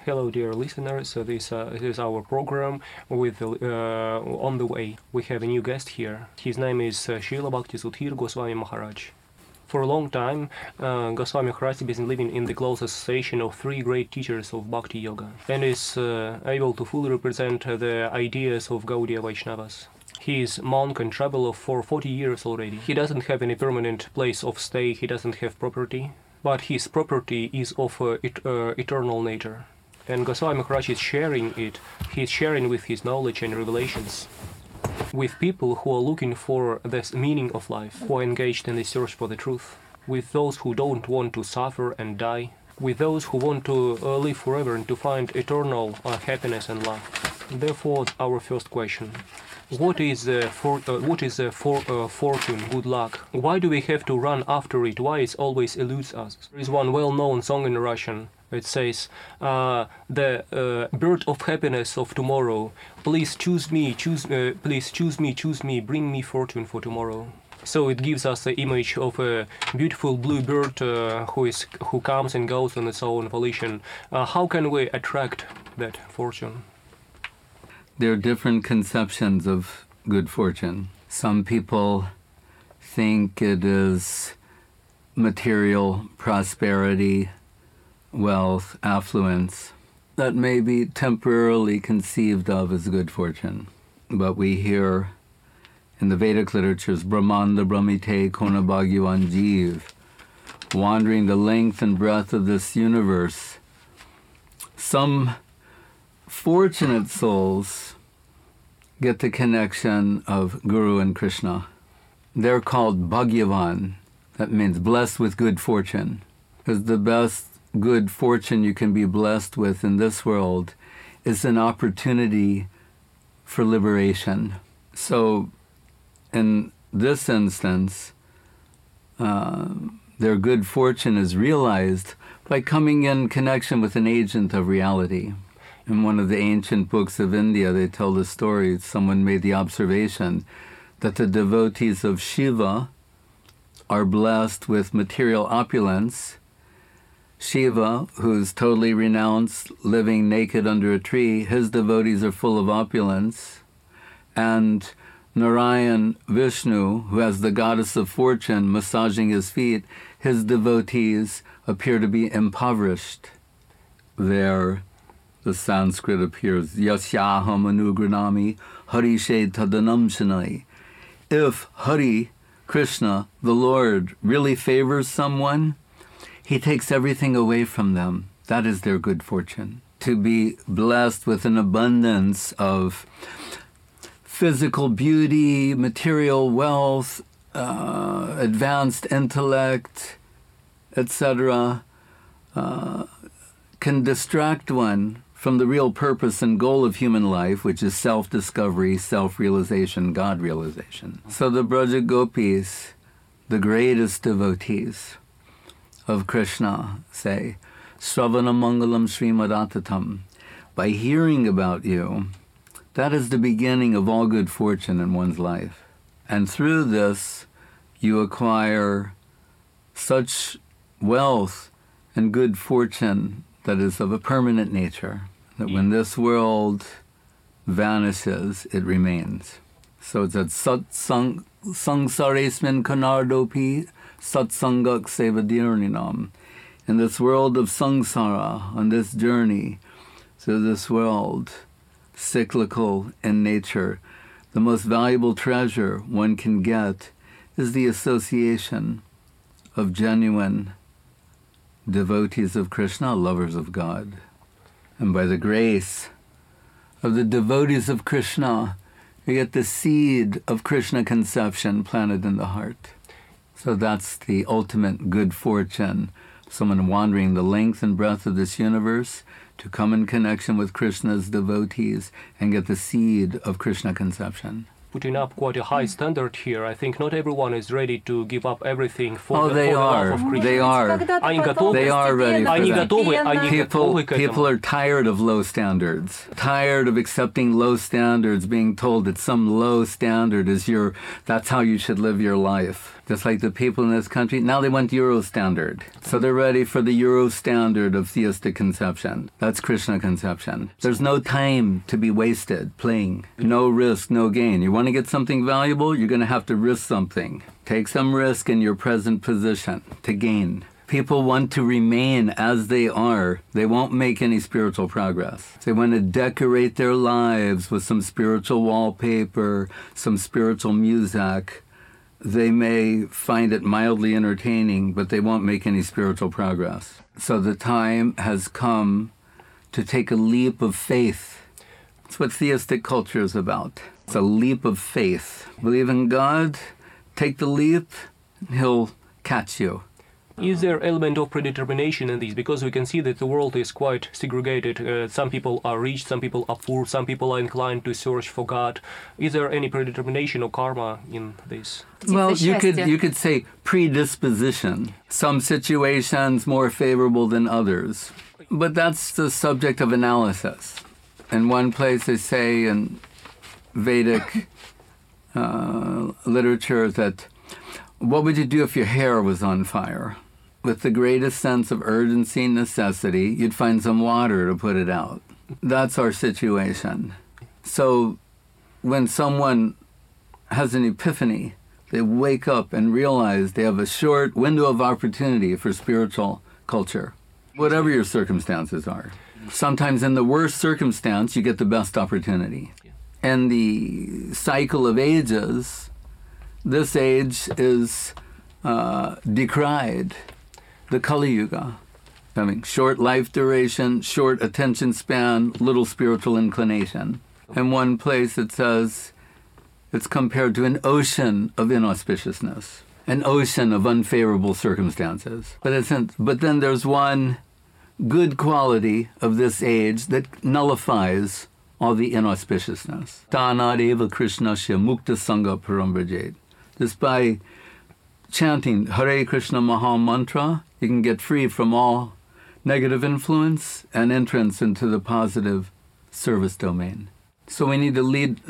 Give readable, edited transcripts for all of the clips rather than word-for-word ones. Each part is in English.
Hello, dear listeners. This is our program with On the Way. We have a new guest here. His name is Srila Bhaktisudhir Goswami Maharaj. For a long time, Goswami Maharaj has been living in the close association of three great teachers of Bhakti Yoga and is able to fully represent the ideas of Gaudiya Vaishnavas. He is monk and traveler for 40 years already. He doesn't have any permanent place of stay, he doesn't have property, but his property is of eternal nature. And Goswami Maharaj is sharing it. He is sharing with his knowledge and revelations with people who are looking for this meaning of life, who are engaged in the search for the truth, with those who don't want to suffer and die, with those who want to live forever and to find eternal happiness and love. Therefore, our first question: what is fortune, good luck? Why do we have to run after it? Why it always eludes us? There is one well-known song in Russian. It says, the bird of happiness of tomorrow, please choose me, bring me fortune for tomorrow. So it gives us the image of a beautiful blue bird who comes and goes on its own volition. How can we attract that fortune? There are different conceptions of good fortune. Some people think it is material prosperity, wealth, affluence, that may be temporarily conceived of as good fortune. But we hear in the Vedic literatures, Brahmanda Brahmite Kona Bhagyavan Jeev, wandering the length and breadth of this universe. Some fortunate souls get the connection of Guru and Krishna. They're called Bhagyavan. That means blessed with good fortune. Because the best good fortune you can be blessed with in this world is an opportunity for liberation. So in this instance, their good fortune is realized by coming in connection with an agent of reality. In one of the ancient books of India, they tell the story, someone made the observation that the devotees of Shiva are blessed with material opulence. Shiva, who's totally renounced, living naked under a tree, his devotees are full of opulence. And Narayan Vishnu, who has the goddess of fortune massaging his feet, his devotees appear to be impoverished. There, the Sanskrit appears, Yasyaham anugranami harishe tadanam shanai. If Hari, Krishna, the Lord, really favors someone, he takes everything away from them. That is their good fortune. To be blessed with an abundance of physical beauty, material wealth, advanced intellect, etc., can distract one from the real purpose and goal of human life, which is self-discovery, self-realization, God-realization. So the Braja Gopis, the greatest devotees of Krishna, say, Sravana Mangalam Srimad. By hearing about you, that is the beginning of all good fortune in one's life. And through this, you acquire such wealth and good fortune that is of a permanent nature, that when this world vanishes, it remains. So it's that sangsarasmin kanardopi satsangak sevadirninam. In this world of samsara, on this journey through this world, cyclical in nature, the most valuable treasure one can get is the association of genuine devotees of Krishna, lovers of God. And by the grace of the devotees of Krishna, you get the seed of Krishna conception planted in the heart. So that's the ultimate good fortune, someone wandering the length and breadth of this universe to come in connection with Krishna's devotees and get the seed of Krishna conception. Putting up quite a high standard here. I think not everyone is ready to give up everything for the love of Krishna. They are. They are ready for that. People are tired of low standards. Tired of accepting low standards, being told that some low standard is that's how you should live your life. Just like the people in this country, now they want Euro standard. So they're ready for the Euro standard of theistic conception. That's Krishna conception. There's no time to be wasted playing. No risk, no gain. You want to get something valuable, you're going to have to risk something. Take some risk in your present position to gain. People want to remain as they are. They won't make any spiritual progress. They want to decorate their lives with some spiritual wallpaper, some spiritual music. They may find it mildly entertaining, but they won't make any spiritual progress. So the time has come to take a leap of faith. That's what theistic culture is about. It's a leap of faith. Believe in God, take the leap, and He'll catch you. Is there element of predetermination in this? Because we can see that the world is quite segregated. Some people are rich, some people are poor, some people are inclined to search for God. Is there any predetermination or karma in this? Well, you could say predisposition. Some situations more favorable than others. But that's the subject of analysis. In one place they say in Vedic literature that what would you do if your hair was on fire? With the greatest sense of urgency and necessity, you'd find some water to put it out. That's our situation. So when someone has an epiphany, they wake up and realize they have a short window of opportunity for spiritual culture, whatever your circumstances are. Sometimes in the worst circumstance, you get the best opportunity. And the cycle of ages, this age is decried, the Kali Yuga. Having short life duration, short attention span, little spiritual inclination. In one place it says it's compared to an ocean of inauspiciousness, an ocean of unfavorable circumstances. But then there's one good quality of this age that nullifies all the inauspiciousness. Tanadeva Krishnasya Mukta Sangha Parambrajet. Just by chanting Hare Krishna Maha Mantra, you can get free from all negative influence and entrance into the positive service domain. So we need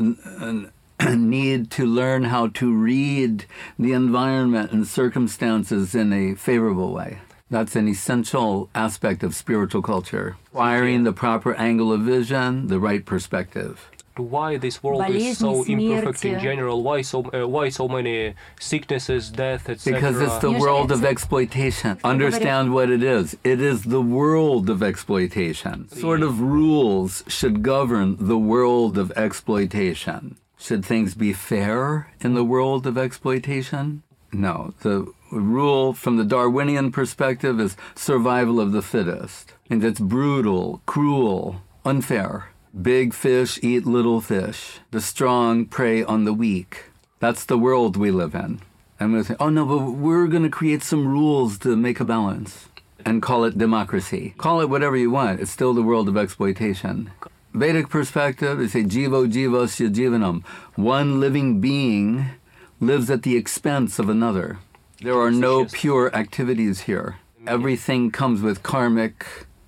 to learn how to read the environment and circumstances in a favorable way. That's an essential aspect of spiritual culture. Acquiring the proper angle of vision, the right perspective. Why this world is so imperfect in general? Why so many sicknesses, death, etc.? Because it's the world of exploitation. Understand what it is. It is the world of exploitation. Sort of rules should govern the world of exploitation. Should things be fair in the world of exploitation? No. The rule from the Darwinian perspective is survival of the fittest. And it's brutal, cruel, unfair. Big fish eat little fish. The strong prey on the weak. That's the world we live in. I'm going to say, oh no, but we're going to create some rules to make a balance and call it democracy. Call it whatever you want. It's still the world of exploitation. Vedic perspective, they say, jivo jivasya jivanam. One living being lives at the expense of another. There are no pure activities here. Everything comes with karmic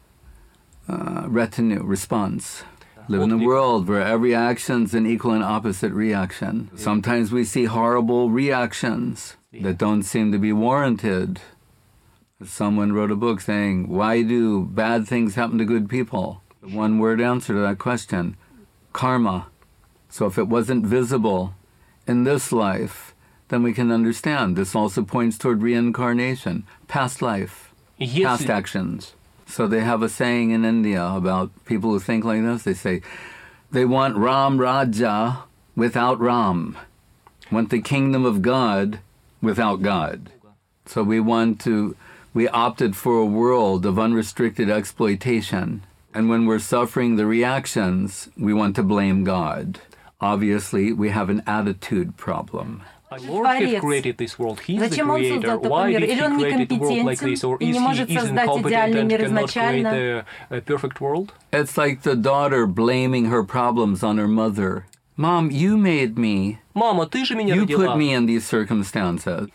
retinue, response. Live in a world where every action's an equal and opposite reaction. Sometimes we see horrible reactions that don't seem to be warranted. Someone wrote a book saying, why do bad things happen to good people? The one-word answer to that question, karma. So if it wasn't visible in this life, then we can understand. This also points toward reincarnation, past life, past actions. So they have a saying in India about people who think like this. They say, they want Ram Raja without Ram. Want the kingdom of God without God. So we opted for a world of unrestricted exploitation. And when we're suffering the reactions, we want to blame God. Obviously, we have an attitude problem. Lord has created this world. He's the creator. Why did he create the world like this? Or is he incompetent and cannot create a perfect world? It's like the daughter blaming her problems on her mother. Mom, you made me. Мама, ты же меня родила. You put me in these circumstances.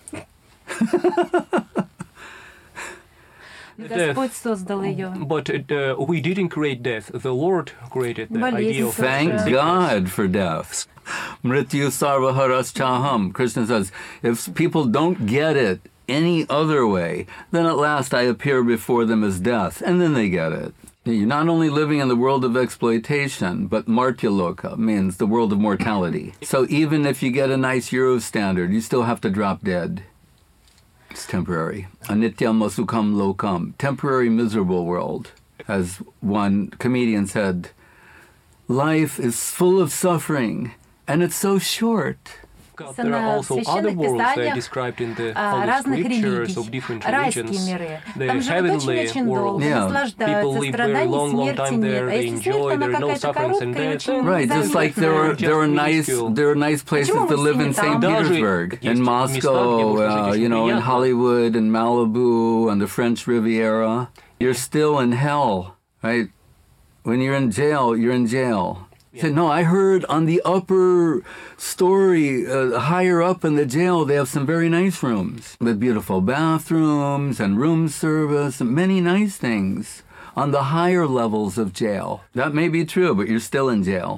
But we didn't create death. The Lord created the idea of Thank God for death. Mrityu sarvaharashchaham. Krishna says, if people don't get it any other way, then at last I appear before them as death, and then they get it. You're not only living in the world of exploitation, but Martyaloka means the world of mortality. So even if you get a nice Euro standard, you still have to drop dead. It's temporary. Anityam masukham lokam. Temporary miserable world. As one comedian said, life is full of suffering, and it's so short. There are also other worlds described in the Holy Scriptures of different religions. They're heavenly worlds. People live very long time there. They enjoy. There are no sufferings and death. Right, just like there are nice places to live in St. Petersburg, in Moscow, in Hollywood, in Malibu, on the French Riviera. You're still in hell, right? When you're in jail, you're in jail. He said, no, I heard on the upper story, higher up in the jail, they have some very nice rooms with beautiful bathrooms and room service and many nice things on the higher levels of jail. That may be true, but you're still in jail.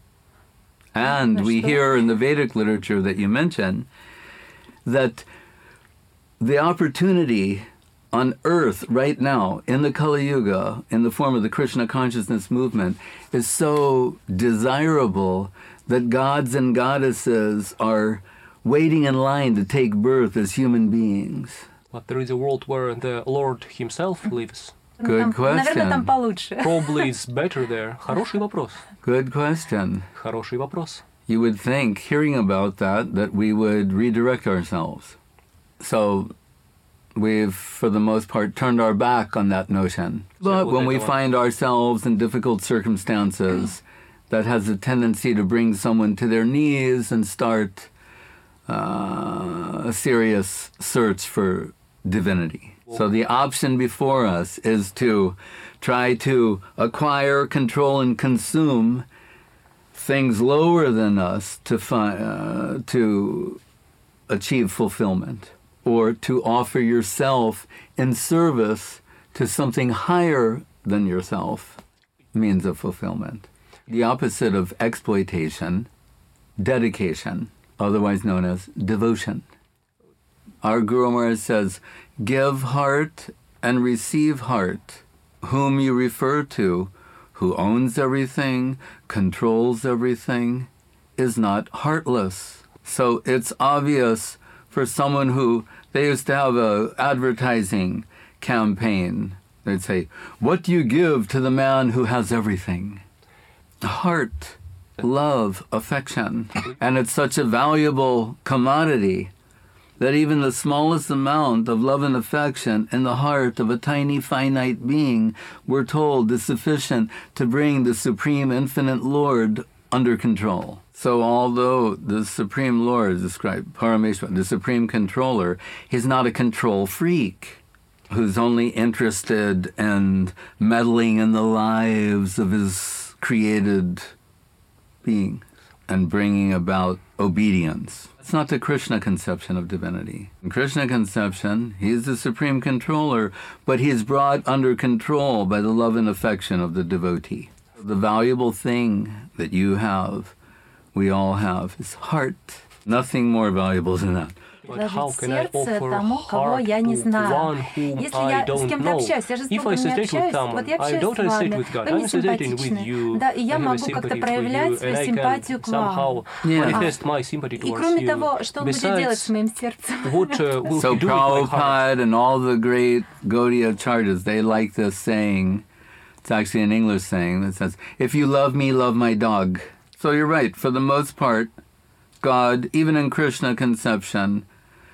And we hear in the Vedic literature that you mentioned that the opportunity on earth right now, in the Kali Yuga, in the form of the Krishna consciousness movement, is so desirable that gods and goddesses are waiting in line to take birth as human beings. But there is a world where the Lord himself lives. Good question. Probably it's better there. Хороший вопрос. Good question. Хороший вопрос. You would think, hearing about that we would redirect ourselves. So we've, for the most part, turned our back on that notion. But when we find ourselves in difficult circumstances, that has a tendency to bring someone to their knees and start a serious search for divinity. So the option before us is to try to acquire, control, and consume things lower than us to achieve fulfillment, or to offer yourself in service to something higher than yourself, means of fulfillment. The opposite of exploitation, dedication, otherwise known as devotion. Our Guru Maharaj says, give heart and receive heart. Whom you refer to, who owns everything, controls everything, is not heartless. So it's obvious for someone who, they used to have a advertising campaign. They'd say, what do you give to the man who has everything? Heart, love, affection. And it's such a valuable commodity that even the smallest amount of love and affection in the heart of a tiny finite being, we're told, is sufficient to bring the Supreme Infinite Lord under control. So although the Supreme Lord is described, Parameshwar, the Supreme Controller, he's not a control freak who's only interested in meddling in the lives of his created being and bringing about obedience. It's not the Krishna conception of divinity. In Krishna conception, he's the Supreme Controller, but he's brought under control by the love and affection of the devotee. The valuable thing that you have, we all have, is heart. Nothing more valuable than that. How can I offer heart to one whom I don't know? If I associate with someone, I don't associate with God. I'm associating with you. I have a sympathy for you, and I can somehow manifest my sympathy towards you. Besides, what will so you do with my heart? Prabhupada and all the great Gaudiya Acharyas, they like this saying. It's actually an English saying that says, if you love me, love my dog. So you're right. For the most part, God, even in Krishna conception,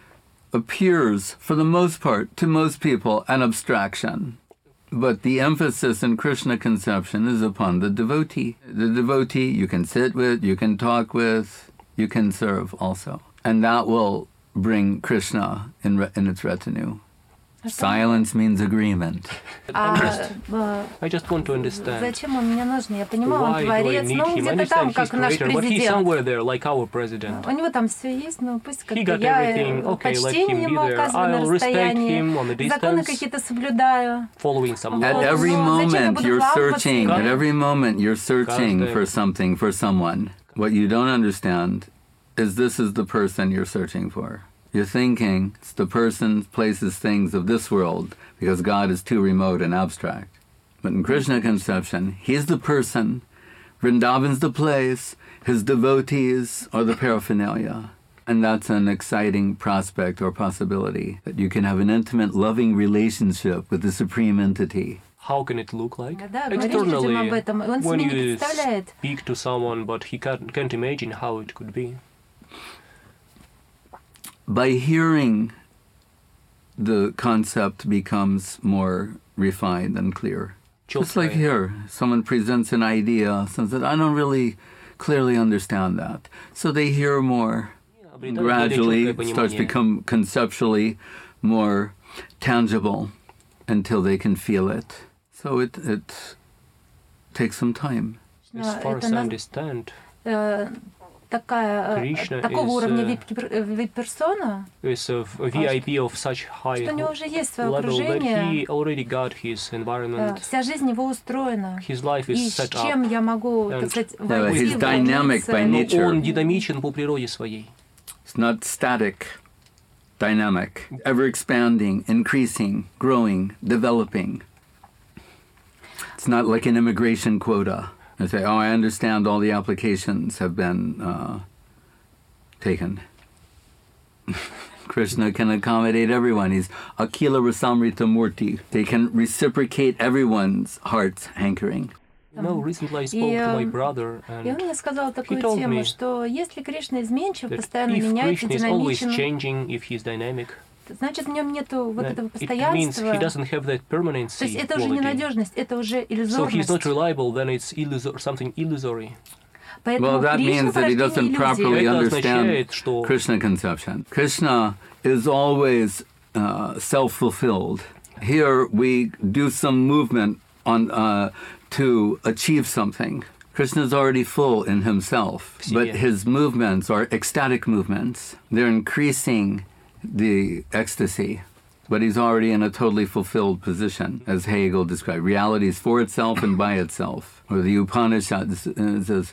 appears, for the most part, to most people, an abstraction. But the emphasis in Krishna conception is upon the devotee. The devotee you can sit with, you can talk with, you can serve also. And that will bring Krishna in its retinue. Silence means agreement. I just want to understand. Зачем он мне нужен? Я понимаю, он Why do I творец, need но он him? I где-то там, understand he's как наш creator, but he's президент. somewhere there, like our president. У него там все есть, но пусть He как-то got я everything. Okay, let почтение him be ему there. оказываю на I'll respect расстоянии, him on the законы distance, какие-то соблюдаю. following some At laws. every Зачем я moment буду you're вламываться? searching. At every moment you're searching Каждый- for something, for someone. What you don't understand is this is the person you're searching for. You're thinking it's the person, places, things of this world because God is too remote and abstract. But in Krishna conception, he's the person, Vrindavan's the place, his devotees are the paraphernalia. And that's an exciting prospect or possibility, that you can have an intimate, loving relationship with the supreme entity. How can it look like? Да, говоришь людям об Externally, этом. Он when себе не you представляет. speak to someone, but he can't imagine how it could be. By hearing, the concept becomes more refined and clear. Just like here, someone presents an idea, someone says, I don't really clearly understand that. So they hear more. Gradually, it starts to become conceptually more tangible until they can feel it. So it takes some time. As far as I understand, Такого уровня вип-персона, is a VIP of such high что у него уже есть свое level that окружение, he already got his environment. вся жизнь его устроена. His life И is с set чем up. я могу, так сказать, войти, he's dynamic by nature. Он динамичен по природе своей. It's not static, dynamic, ever expanding, increasing, growing, developing. It's not like an immigration quota. I say, oh, I understand all the applications have been taken. Krishna can accommodate everyone. He's Akila Rasamrita Murti. They can reciprocate everyone's heart's hankering. No, recently I spoke to my brother, И он and мне сказал такую told тему, me что если Кришна изменчив, that постоянно if меняется, Krishna is always динамичен, changing, if he's dynamic, значит, в нем нету вот этого it means постоянства. he doesn't have that То permanency есть это уже quality. ненадежность, это уже So he's not иллюзорность. reliable, then it's something illusory. Поэтому Well, that Кришна means that he порождение doesn't иллюзии. properly Это understand означает, что Krishna conception. Krishna is always self-fulfilled. Here we do some movement on to achieve something. Krishna is already full in himself, but his movements are ecstatic movements. They're increasing the ecstasy, but he's already in a totally fulfilled position, as Hegel described. Reality is for itself and by itself. Or the Upanishad says,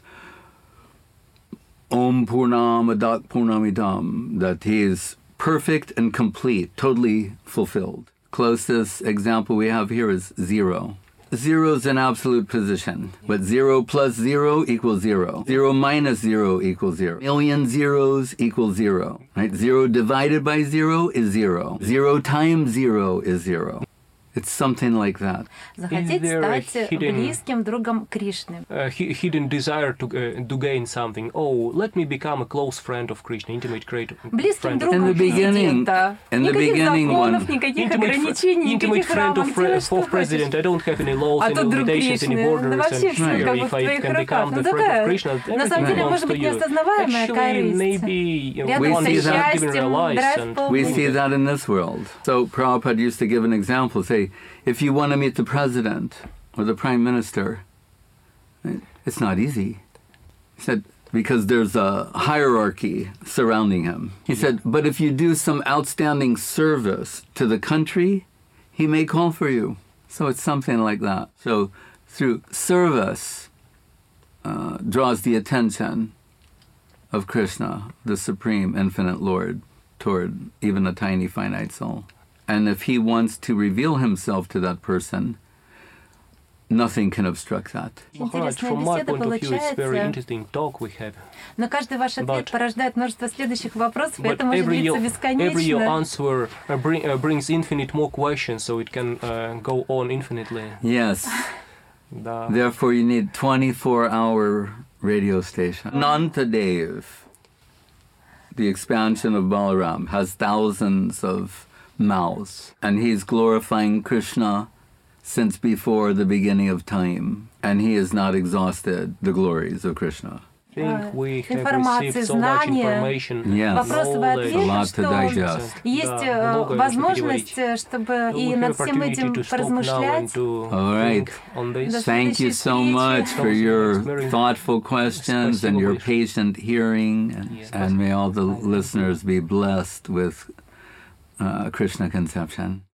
Om Purnamadat Purnamidam, that he is perfect and complete, totally fulfilled. Closest example we have here is zero. Zero is an absolute position, but 0 plus 0 equals 0. 0 minus 0 equals 0. Million zeros equals 0. Right? 0 divided by 0 is 0. 0 times 0 is 0. It's something like that. Захотеть Is there a стать hidden- близким другом Кришны. Hidden desire to gain something. Oh, let me become a close friend of Krishna, intimate Близким friend of In другом the beginning- президента. in the Никаких beginning законов, one- никаких intimate ограничений, никаких friend рамок. Делай, что of president. хочешь. I don't have any laws, А any тут друг limitations, any Кришны. borders. Да вообще And все Right. как if бы в I твоих can руках. become Ну the friend of такая, Krishna, на самом деле, everything может belongs быть, to you. неосознаваемая Actually, корысть. maybe Рядом We со see that- счастьем, realized драйв and полный. We see that in this world. So Prabhupada used to give an example, say, if you want to meet the president or the prime minister, it's not easy. He said, because there's a hierarchy surrounding him. He said, but if you do some outstanding service to the country, he may call for you. So it's something like that. So through service draws the attention of Krishna, the Supreme Infinite Lord, toward even a tiny finite soul. And if he wants to reveal himself to that person, nothing can obstruct that. Maharaj, Интересная from my беседа point of view, it's very получается. interesting talk we have. Но каждый ваш ответ But- порождает множество следующих вопросов, и But это может every длиться your бесконечно. answer brings infinite more questions, so it can go on infinitely. Yes, Да. therefore you need 24-hour radio station. Nantadev, the expansion of Balaram, has thousands of mouths, and he's glorifying Krishna since before the beginning of time, and he has not exhausted the glories of Krishna. I think we have Информации, received so much знания, information, Yes. Вопросы и knowledge. A lot ответы, to что digest. есть Да, многое нужно возможность, переварить. чтобы We и have над всем opportunity этим to stop now and поразмышлять. to All right. think on this. До Thank you so следующей much встречи. for your Very- thoughtful questions and your Спасибо большое. patient hearing, Yes. and may all the listeners be blessed with Krishna conception.